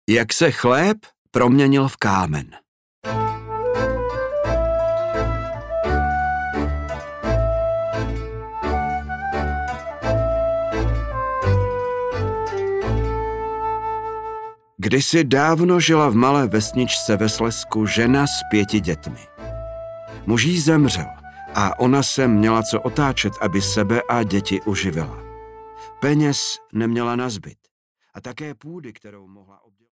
Jak se chléb proměnil v kámen. Kdysi dávno žila v malé vesničce ve Slezsku žena s 5 dětmi. Muž jí zemřel a ona se měla co otáčet, aby sebe a děti uživila. Peněz neměla nazbyt a také půdy, kterou mohla obdělat.